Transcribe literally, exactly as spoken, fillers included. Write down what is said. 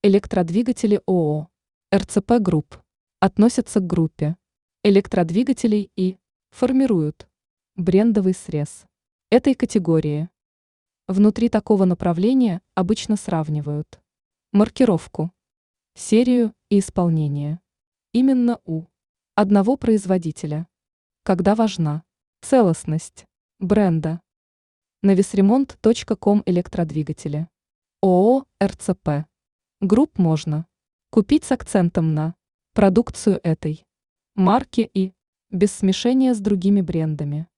Электродвигатели ООО эр цэ пэ Групп относятся к группе электродвигателей и формируют брендовый срез этой категории. Внутри такого направления обычно сравнивают маркировку, серию и исполнение. Именно у одного производителя, когда важна целостность бренда. Навесремонт точка ком электродвигатели ООО эр цэ пэ Групп можно купить с акцентом на продукцию этой марки и без смешения с другими брендами.